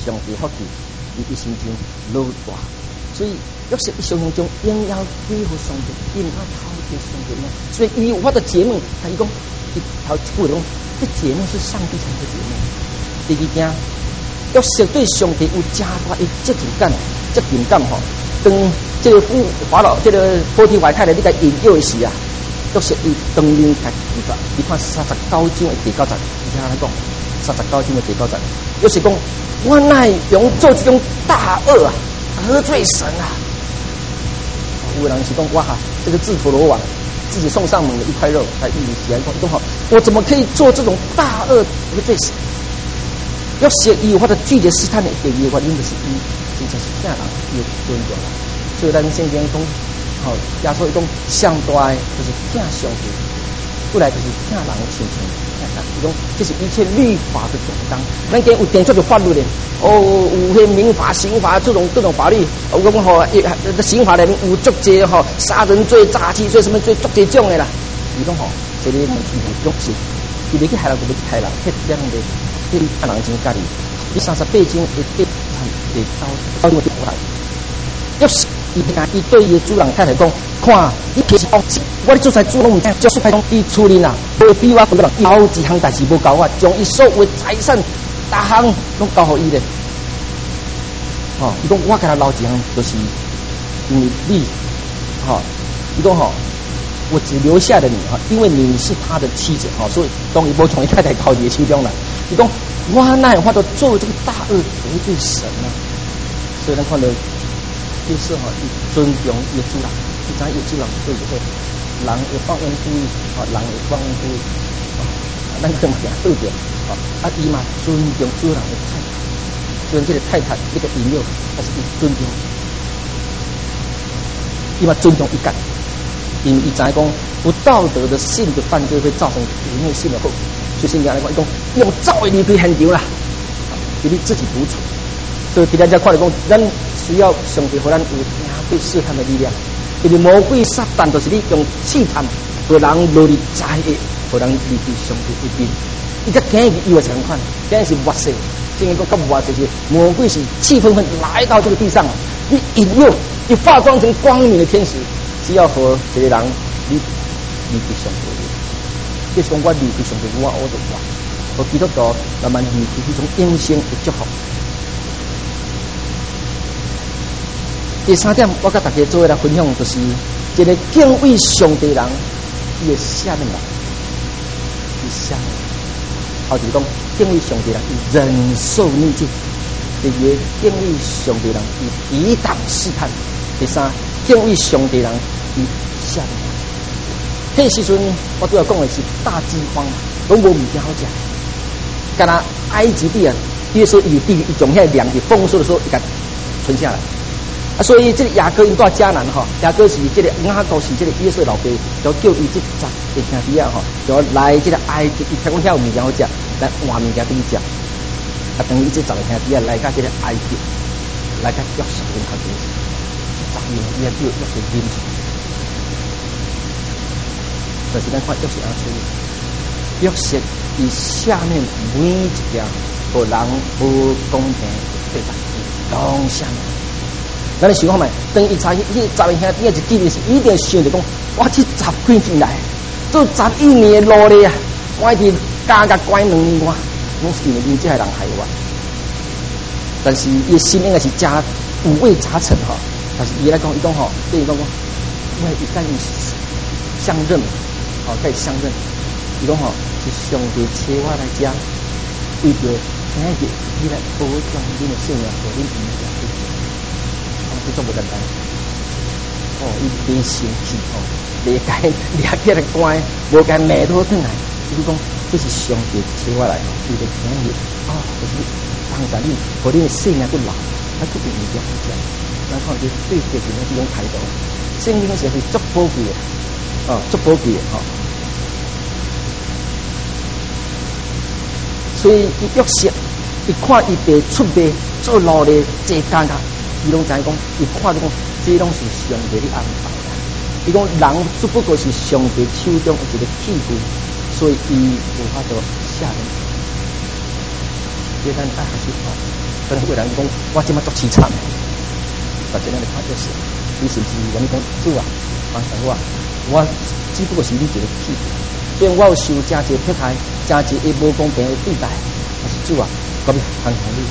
上帝福气，伊心中老大，所以约瑟一常常将荣耀归乎上帝，伊毋爱偷窃上帝嘛。所以伊有法度解梦，他伊讲，伊头一句讲，这解梦是上帝才会解梦。第二件，约瑟对上帝有加大伊责任感吼。当这个法老，这个波提怀太太，你甲引诱的时啊，约瑟伊当面甲伊看39章的第9节，你听他讲39章的第9节，约瑟讲，我乃用做这种大恶啊，得罪神啊。有人是讲哇哈，这个自投罗网，自己送上门的一块肉来预起来讲好，我怎么可以做这种大恶得罪神？约瑟伊有法度拒绝试探的第二个原因就是伊真正是听人有尊重人，所以咱圣经讲，好耶稣伊讲上大的就是听上帝，过来就是听人亲像听神。伊讲这是一切律法的总纲，咱今有定出的法律的，有些民法、刑法各种法律，我讲吼，刑法里面有足济吼，杀人罪、诈欺罪什么罪，足济种的啦。伊讲吼，这个约瑟，伊袂去害人，就袂去害人，迄点的。对人真介意，伊38章一对第9节就来。约瑟伊对伊的主人太太讲，看你平时我做菜煮拢唔听，就是派讲伊厝里啊，无比我不人，有一项代志无交我，将伊所有财产大项拢交互伊咧。吼，伊讲我给他留一项，就是因为你，吼，伊讲吼。我只留下了你哈，因为你是他的妻子哈，所以当伊无从伊太太靠你的手中啦。伊讲我哪有法度做这个大恶得罪神呢？所以咱看到就是哈，伊尊重伊的主人，伊知伊主人对不对？人会放恩故意，哈，人会放恩故意，咱这么讲对不对？啊，伊嘛尊重主人的太太，虽然这个太太这个引诱，但是伊尊重，伊嘛尊重伊干。因为伊知讲不道德的性的犯罪会造成毁灭性的后果，所以圣经来讲，伊讲用造为离开现场啦，给你自己独处。所以给大家看来讲，咱需要上帝和咱有应对试探的力量，因为魔鬼撒旦就是你用试探和人落入灾厄，和人离开上帝一边。伊个今日有情况，今日是哇塞，圣经讲咁哇塞是魔鬼是气愤愤来到这个地上，你引诱，你化妆成光明的天使。只要和这个人离开上帝，你讲我离开上帝，我就话和基督徒慢慢离开这种阴性的祝福。第3点，我跟大家做来分享，就是一个敬畏上帝人，伊的下面人，伊下面人，后就是讲敬畏上帝人，伊忍受逆境；第二，敬畏上帝人，伊抵挡试探；第三。敬畏上帝人，伊下面。迄时阵，我主要讲的是大饥荒，拢无物件好食。干那埃及地啊，约瑟有地，伊种遐粮食丰收的时候，伊甲存下来。啊，所以这个雅各因到迦南哈，雅各是这个雅各是这个约瑟老爸，就叫伊这10个兄弟啊哈，就来这个埃及，伊听讲遐有物件好食，来换物件给伊食。啊，等于这10个兄弟啊来到这个埃及，来到约瑟因头边。也就约瑟忍住，就是咱看约瑟安处理。约瑟以下面每一件和人不公平对待，拢下面。咱你想看卖？当伊查迄10个兄弟一记是一定想着讲，我这10几年来做11年的努力啊，我一直加关2年半，拢是因为你这个人害我。但是伊心应该是加五味杂陈哈。但是伊来讲，伊讲吼，对伊讲，因为伊跟伊相认，哦，跟伊相认，伊讲吼，是上帝找我来遮，为着今日伊来保障恁的性命和恁医疗的，这做不简单。哦，伊没生气哦，没该掠起来关，无该骂倒转来，伊讲这是上帝找我来，为着今日，哦，就是帮助你和恁的性命不老，还特别医疗这样。咱看这对别人的这种态度，圣经是足宝贵的，足宝贵的哈。所以伊约瑟，伊看伊爸出卖做奴隶这干噶，伊拢知讲，伊看着讲，这拢是上帝的安排。伊讲人只不过是上帝手中一个器具，所以伊无法度下人。 别咱爱学习哦，可能有人讲我这么多凄惨的，但这样的看就是，你甚至于讲主啊，帮助我只不过是你一个屁，虽然我有受真济迫害，真济也无公平的对待，但是主啊，我要帮助你。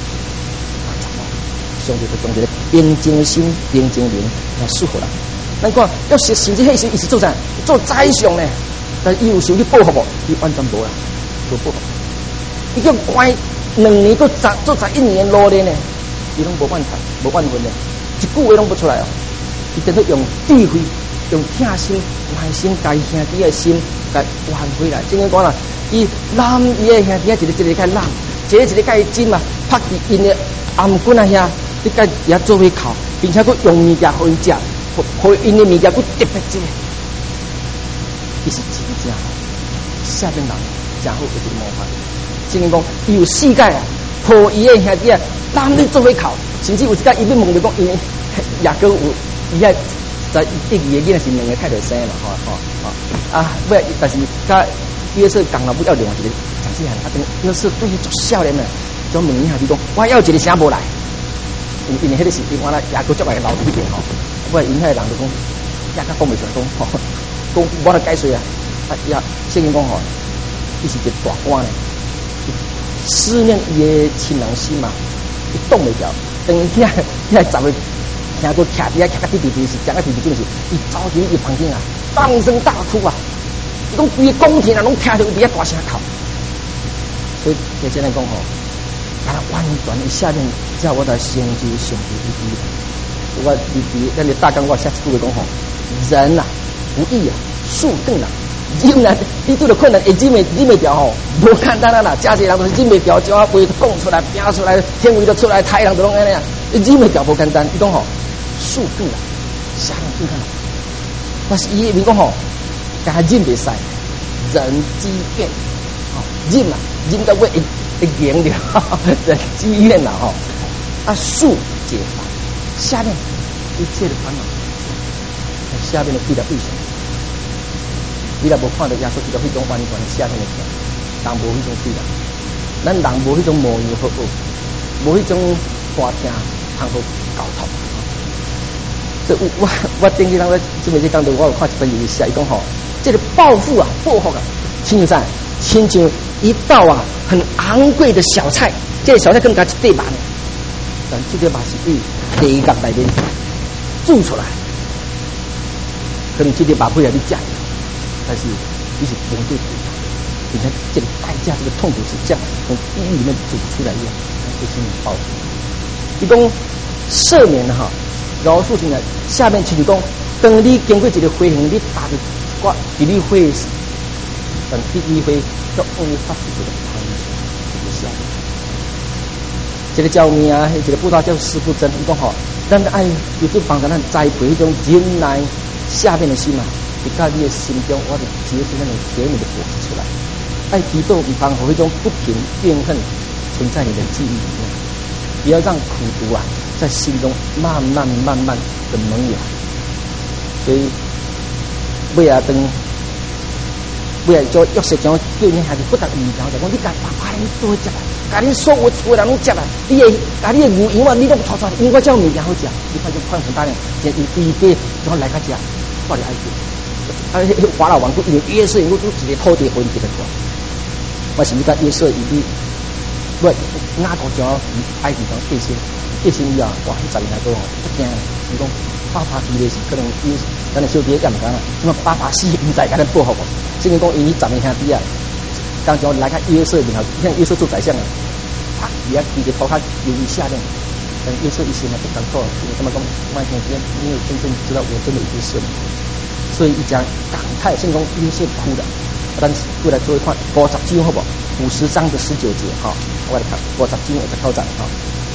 上帝就将这个平静的心、平静灵来赐予人。咱看，要是甚至迄时伊是做啥？做宰相呢？但伊有受你保护无？伊完全无啦，无保护。伊叫关2年，做11年罗练呢，伊拢无怨叹，无怨恨呢，一句话拢不出来哦。伊等于用智慧、用疼心、耐心，甲伊兄弟的心，甲挽回来。正经讲啦，伊揽伊的兄弟一个甲揽，一个甲伊紧嘛，拍伫因的颔棍啊遐。你甲也做伙哭，并且佫用物件互伊食，互因的物件佫特别济。伊是真正好，下边人真好一个模范。正经讲，伊有4届啊，互伊的兄弟啊，揽你做伙哭，甚至有一届伊要问着讲，因为也佫有伊遐在第2个囡仔是2个太太生嘛，吼啊，尾但是甲约瑟共老母要另外一个长细汉，啊，等约瑟对伊足少年的，就问伊兄弟讲，我要一个啥无来？因为迄个是因我啦，也佫足来留伫迄边吼，我因遐人就讲，也甲讲袂出来讲，讲我来解释啊，也圣经讲吼，伊是一个大官呢，思念伊的亲人心嘛，伊挡袂牢，等伊遐10个听过徛伫遐徛到滴是食到滴就是，伊走进伊房间啊，放声大哭啊，伊讲规个宫廷人拢听到伊伫遐大声哭，所以就这样讲吼。啊，完全一下面叫我的先知上帝一滴，我咱的大纲我下次各位讲吼，人啊不易啊，树更难，忍啊，你拄着困难，忍袂掉吼，无简单啊啦，真侪人都是忍袂掉，只要话讲出来、拼出来，天位都出来，太阳都拢安尼啊，忍袂掉无简单，伊讲吼，树更难，下面更难，但是伊面讲吼，甲他忍袂使，人积怨，吼，忍啊，忍到尾会赢了，人积怨啦吼，啊，树解烦，下面一切的烦恼，下面的必然为什么？你若无看到耶稣基督迄种完全下面的情，人无迄种必然，咱人无迄种模样好恶，无迄种花听通好交通。所以我顶日咱咧准备这讲到，我有看一本伊写，伊讲吼，这个报复啊，亲像啥？亲像一道啊很昂贵的小菜，这个小菜更加一块肉呢，但这个肉是以地角内面煮出来，可能这个肉不要你食，但是你是绝对不一样，并且这个代价，这个痛苦是这样从地狱里面煮出来一样，这是你报复。伊讲赦免哈，饶恕进来，下面就是讲，当你经过一个回行，你打的我比你会死。但第一回就only发出这个汤这个下面，这个叫咩啊？这个布道叫师不真。伊讲吼，咱爱有就帮咱栽培一种忍耐下面的心嘛，就在你的心中，我就结出那种甜美的果子出来。爱提豆唔放和一种不平怨恨存在你的记忆里面，不要让苦毒啊在心中慢慢的萌芽。所以为啊等。为了做约瑟讲，叫你孩子不得鱼条，就讲你甲爸爸你都会食，甲你所有厝人拢食啊，你的甲你的牛羊啊，你拢炒，因为我叫物件好食，你看就宽很大量，就伊家就来甲食，我就爱食。法老王因为约瑟，因为一个土地分一个国，我是你甲约瑟伊不雅各就埃及讲背心以后，哇，迄10年来都不惊，伊讲爸爸死的是可能咱的小弟也唔敢啦，什么爸爸死唔知甲咱报复无？圣经讲伊10个兄弟啊，当时来个约瑟面后，像约瑟做宰相啊，伊啊伊个头壳有一下呢，但约瑟一心啊不敢做，因为他们讲万兄弟，因为真正知道我真的已经是了，所以一讲感慨，圣经约瑟哭的。咱过来做一看50章好不？50章的19节哈，我来看50章19章哈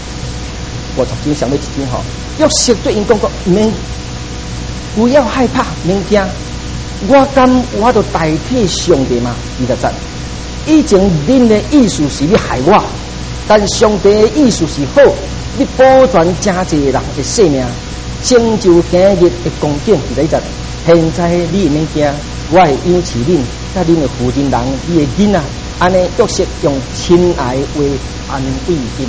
，50章上面一章哈，约瑟对因讲过，不要害怕，免惊，我敢我就代替上帝嘛，20节，以前恁的意思是要害我，但上帝的意思是好，你保全真济人的性命， 成就今日的光景伫咧在。现在你物件，我会养饲恁，甲恁的负责人，你的囡仔，安尼约瑟用亲爱话安慰因。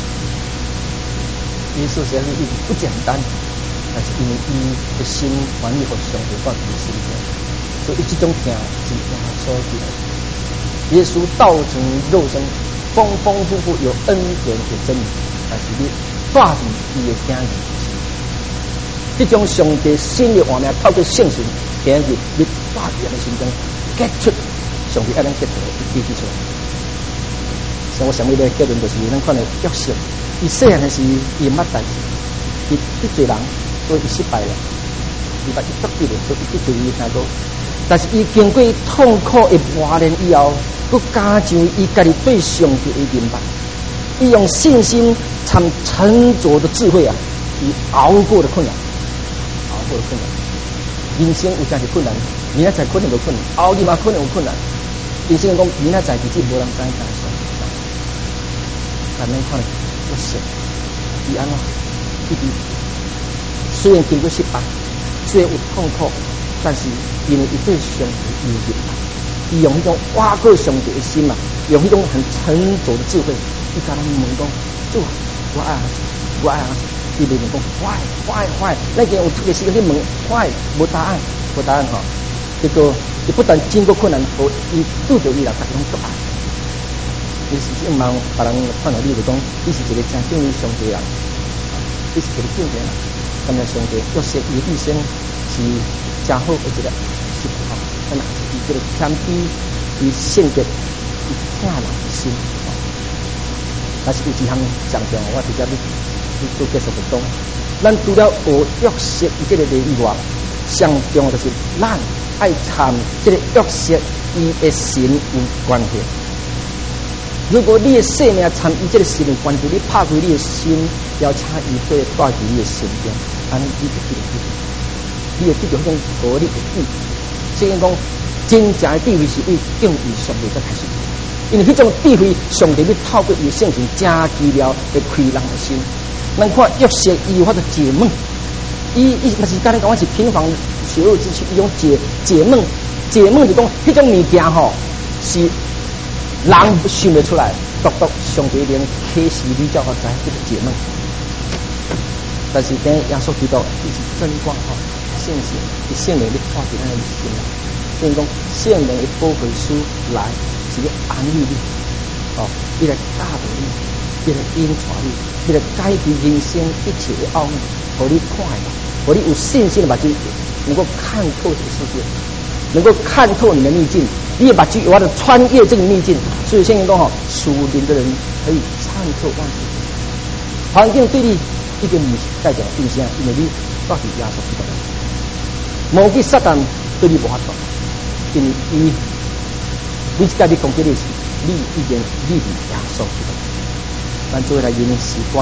耶稣实在是不简单，但是因为伊的心愿意互上帝放伫心中，所以这种听是压缩起来。耶稣道成肉身，丰丰富富有恩典的真理，但是你带住伊的家人。这种上帝新的画面，透过圣神，今日你带住人的心中结出上帝爱咱结出来一滴出来。所以我想要的结论就是，咱看到约瑟，伊细汉的时伊捌代志，伊得罪人，所以伊失败了，伊把伊得罪了，所以伊对伊听过。但是伊经过痛苦的磨练以后，佮加上伊家己对上帝的明白，伊用信心参沉着的智慧啊，伊熬过了困难。过了困难，人生有真是困难，明仔载可能有困难，后日嘛可能有困难。人生讲明仔载其实无人知当算，但咱看约瑟，伊安怎？伊虽然经过失败，虽然有痛苦，但是因为伊对上帝有热爱，伊用迄种挖过上帝的心啊，用迄种很沉着的智慧，伊甲咱问讲：主，我爱，我爱啊！伊袂问讲坏，咱今有特别时间去问坏，无答案吼。结果伊不但经过困难，伊拄着伊啦，大家拢足爱。伊是希望别人看到你就讲，伊是一个真敬畏上帝人，伊是一个敬畏人。感谢上帝，约瑟伊一生是真好的一个事吼。咱伊这个谦卑，伊圣洁，伊听人的心。但是有一项上重要，我直接你做结束就讲，咱除了学约瑟伊这个例以外，上重要就是咱爱参这个约瑟伊的神有关系。如果你的生命参与这个神有关系，你拍开你的心，邀请伊对带进你的心中，安尼你就得到，你会得到迄种合理的地位。所以讲，真正的地位是为敬畏上帝才开始。因为迄种智慧，上帝要透过伊圣神加奇妙，会开人的心。咱看约瑟，伊有法度解梦，伊嘛是刚才讲我是平凡血肉之躯，伊用解梦就讲迄种物件吼，是人想得出来，独上帝连启示你叫我知这个解梦。但是跟耶稣基督伊是真光吼，圣神，伊圣灵你化伫咱的心内。所以讲，圣灵的保惠师来是要安慰你，哦，伊来教导你，伊来引带你，伊来改变人生一切的奥秘，互你看到，互你有信心的目睛，能够看透这个世界，能够看透你的逆境，你的目睛有法度穿越这个逆境。所以圣经讲吼，属灵的人可以参透万事。环境对你一点代表影响，因为你到底耶稣基督，魔鬼撒旦对你无法度。因为伊，你家己攻击你是，你已经你是耶稣基督。咱做来吟诗歌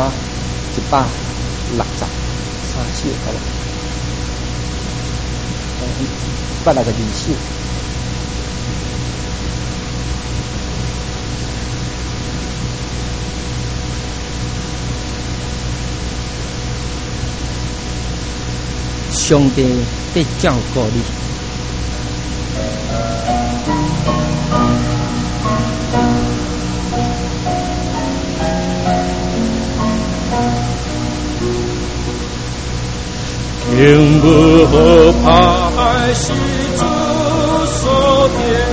163首，160个字首。上帝在照顾你。 天不后派是主所点，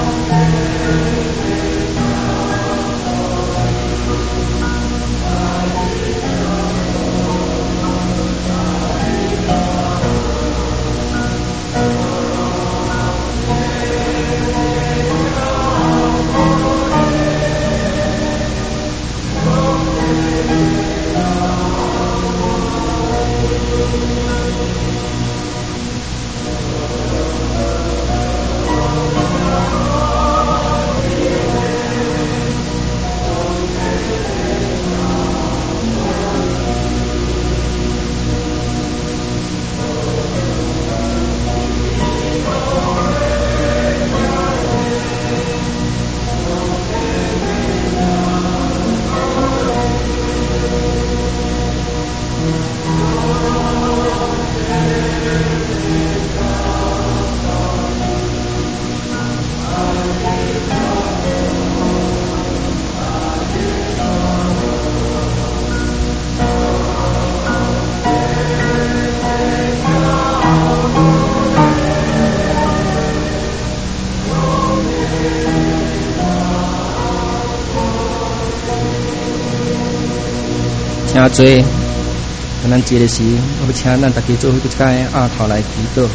真多，咱接的是，我要请咱大家做一个阿头来祈祷。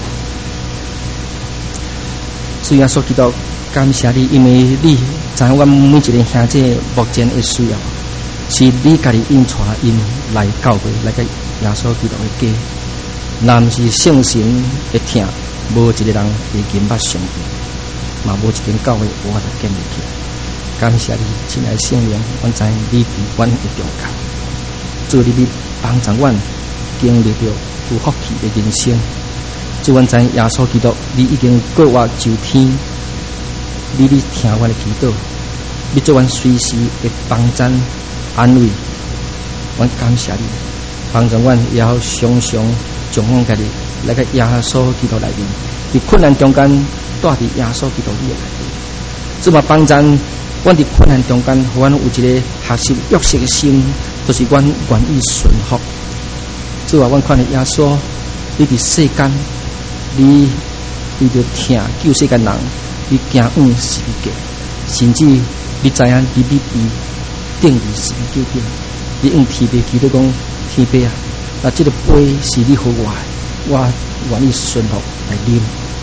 主耶稣基督，感谢你，因为你知影我每一个兄弟目前的需要，是你家己引带因来教会，来个耶稣基督的家。若是圣神的听，无一个人会经捌上帝，嘛无一间教会我就建立起来。感谢你，亲爱圣灵，我知你伫阮的中间。主你帮助阮经历着有福气的人生，主阮知耶稣基督，你已经过我就天，你听阮的祈祷，你做阮随时的帮赞安慰，阮感谢你，帮助阮也要常常将阮家己来个耶稣基督内面，伫困难中间带伫耶稣基督里内面，主嘛帮助阮伫困难中间，互阮有一个学习约束的心。就是阮愿意顺服，主啊，阮看到耶稣，你伫世间，你为着听救世间人，你行往世界，甚至你知影你必定于十字架顶，你用天父祈祷讲，天父啊，那这个杯是你互我的，我愿意顺服来啉。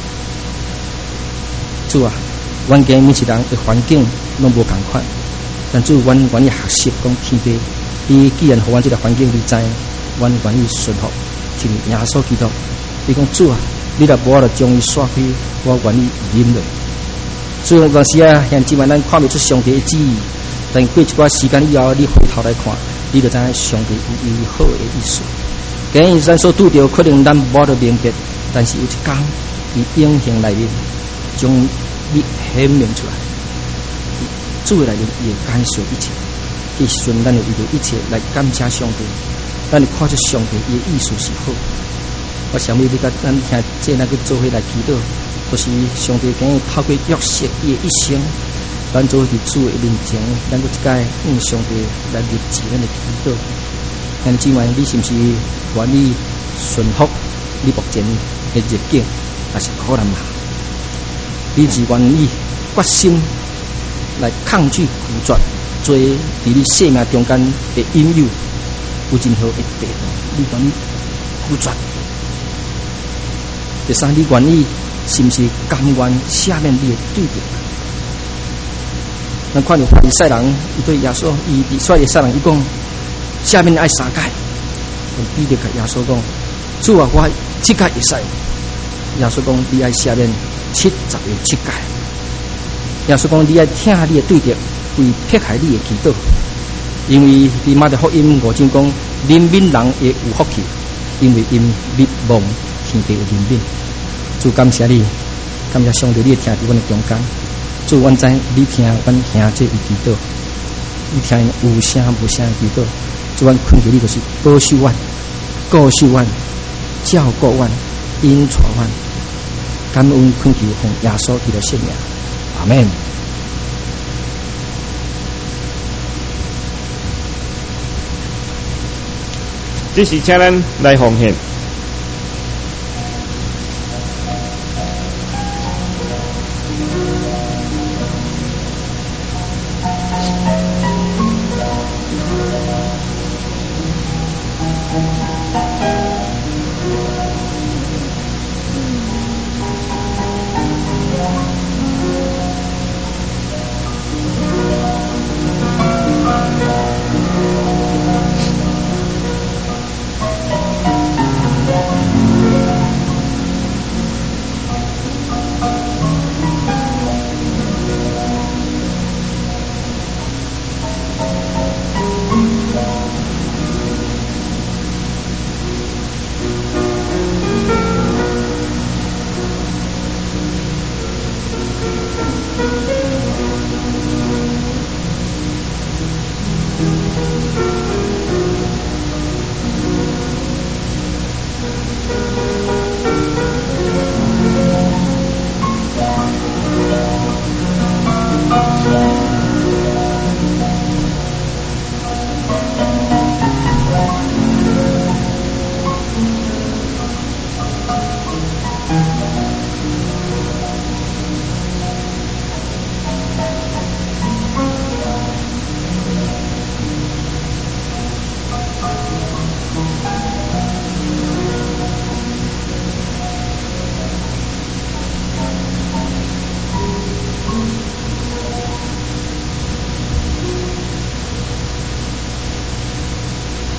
主啊，阮家每一人的环境拢无共款，但主阮愿意学习讲天父。你既然互阮这个环境，你知，阮愿意顺服，听耶稣基督。你讲主啊，你若无我就将伊刷开，我愿意忍落。所以有当时啊，现今晚咱看不出上帝的旨意，但过一段时间以后，你回头来看，你就知影上帝有伊好的意思。今日咱所拄到，可能咱无得明白，但是有一天，伊永恒内面将你显明出来，主的内面也解说一切。这时阵，咱就为着一切来感谢上帝。咱就看出上帝伊的意思是好。我想要你甲咱听这那个做伙来祈祷，就是上帝今日透过约瑟伊的一生，咱做伫主的面前，咱个一届用上帝来立志咱的祈祷。但今晚你是不是愿意顺服你目前的逆境，还是苦难嘛？你是愿意决心来抗拒拒绝？做伫你生命中间的引诱，有任何的地方，你愿意拒绝？第三，你愿意是不是甘愿下面你的对敌？咱看到法利赛人，伊对耶稣，伊法利赛人伊讲，下面爱3届，彼得甲耶稣讲，主啊，我7届会使。耶稣讲，你爱下面70个7届。耶稣讲，你爱听你的对敌。为撇开你的祈祷，因为伫马太福音5章讲，怜悯人会有福气，因为因力望天地的怜悯。主感谢你，感谢上帝，你听伫阮的中间。主，阮知你听阮兄弟的祈祷，你听有声无声的祈祷。主，阮恳求你就是保守阮、顾守阮、照顾阮、引带阮。感恩恳求奉耶稣基督圣名，阿门。 这是请咱来奉献。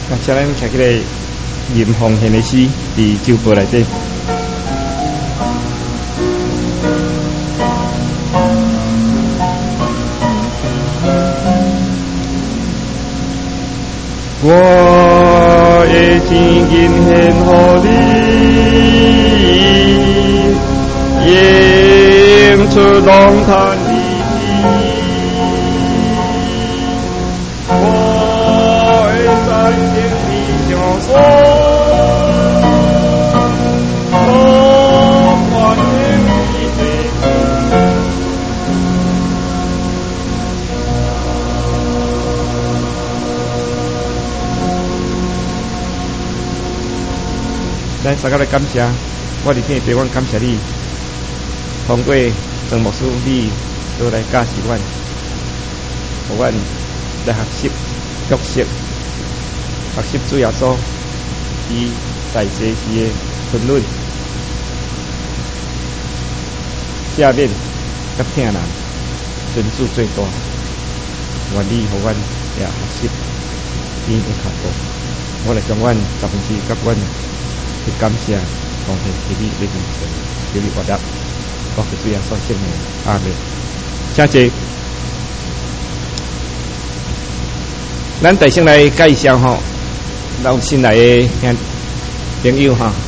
感谢咱听起来任奉献的诗伫酒杯内底。我的真经献乎你，演出龙潭的我的三千里相送，我欢迎你的。咱三个来感谢，我伫天陪阮感谢你，通过张牧师你都来教示阮，互阮来学习、学习主耶稣伊在世时的分论、赦免、甲疼人，尊主最大，愿你互阮也学习伊的脚步，我来将阮10%甲阮。去感谢奉献给你的面前，给你活得，我是主耶稣圣名，阿门。谢谢。咱第先来介绍吼，咱新来的朋友哈。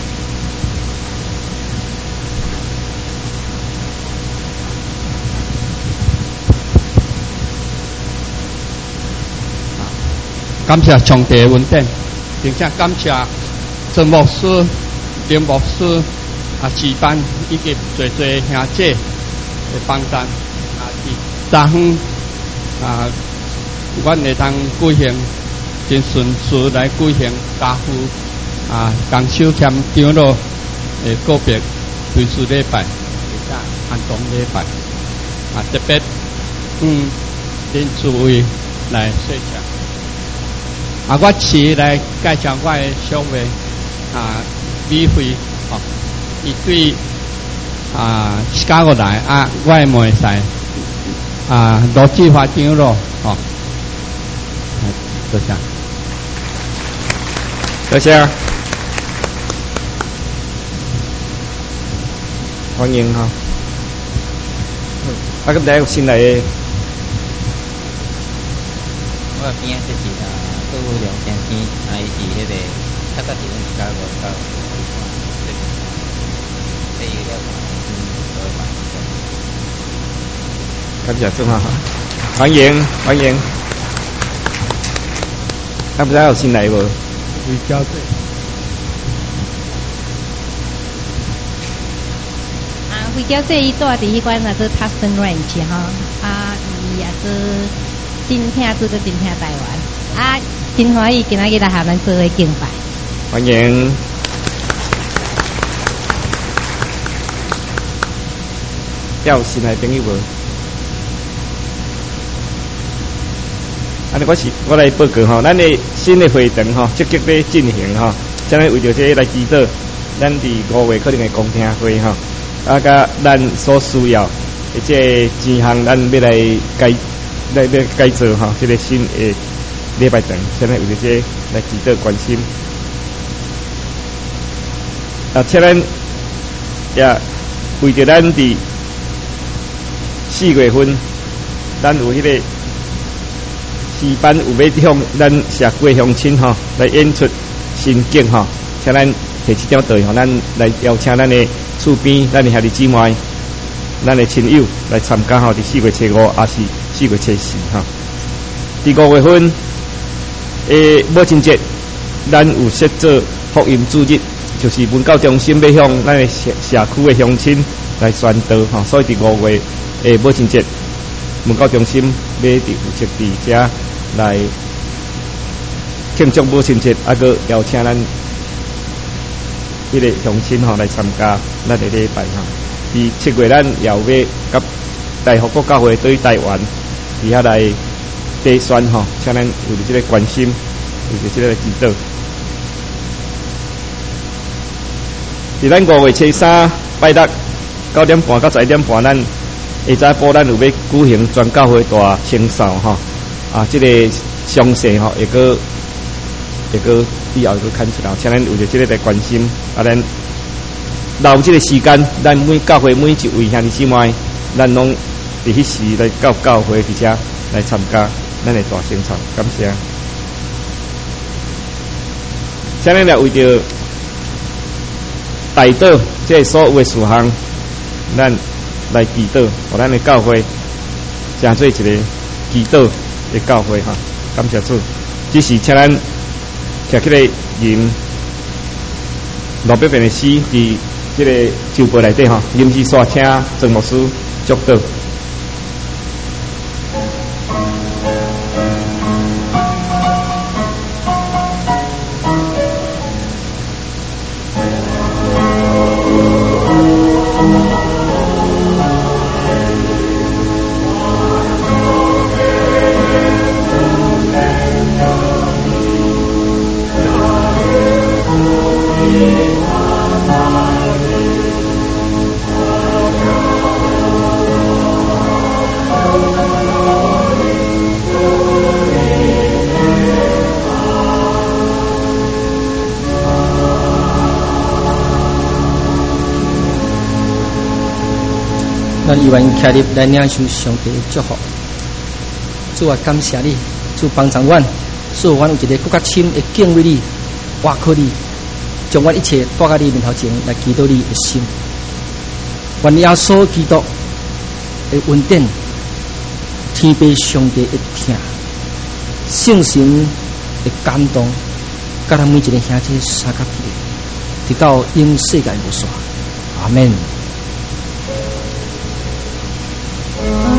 感谢上帝的恩典，并且感谢郑牧师、林牧师值班以及最兄姐的帮助昨昏阮会当举行真顺序来举行家父江守谦长老的告别追思礼拜，或者安葬礼拜特别恁诸位来说下。我试来介绍我的小妹李慧伊对西加过来我的妹婿罗志华长老多谢， 多谢，欢迎哈。咁第一個先嚟， 我邊就是都梁先生，伊是迄個較早時陣加過到，所以了感謝中哈，歡迎歡迎。咁第一個先嚟喎， 會交對。 回教这一段第一关那个 Tuscan Ranch 哈伊也是真听这个真听台湾真欢喜今仔日来下咱做伙敬拜， 欢迎。有新来朋友无？我来报告吼，咱的新的会堂吼，积极在进行吼，将来为着这来指导，咱伫5月可能会公听会吼。甲咱所需要，而且钱项咱要来改造哈，这个新的礼拜堂，现在为着这来值得关心。且咱也为着咱伫4月份，咱有迄个诗班有要向咱社区乡亲吼来演出新景吼，请咱提起点队吼，咱来邀请咱的厝边，咱的兄弟姊妹，咱的亲友来参加吼，伫4月初5，也是4月初4哈。伫5月份的母亲节，咱有设做福音主日，就是文教中心要向咱的社区的乡亲来宣导哈，所以伫5月的母亲节，文教中心要负责伫遮来庆祝母亲节，个邀请咱迄个乡亲吼来参加咱的礼拜哈。伫7月咱也有要甲大福国教会对台湾伫遐来递宣吼，请咱为着这个关心，为着这个指导。伫咱5月初3拜六9点半到11点半，咱下早晡咱有要举行全教会大清扫吼，这个详细吼会个会个以后会看出来，请咱为着这个来关心，咱留这个时间，咱每教会每一位兄弟姊妹，咱拢伫迄时来到教会伫遮来参加咱的大圣餐，感谢。请咱来为着大道这所有的事项，咱来祈祷，互咱的教会成做一个祈祷的教会哈。感谢主，只是请咱徛起来吟罗伯本的诗，伫这个周报内底哈，临时煞请郑牧师祝祷。 咱依然徛入来领受上帝的祝福。主啊，感谢你，主帮助阮，使阮有一个更加深的敬畏你、挖靠你，将阮一切带到你面头前来祈祷你的心。愿耶稣基督的恩典、天父上帝的听、圣神的感动，甲咱每一个兄弟相合起，直到永世界无煞。阿门。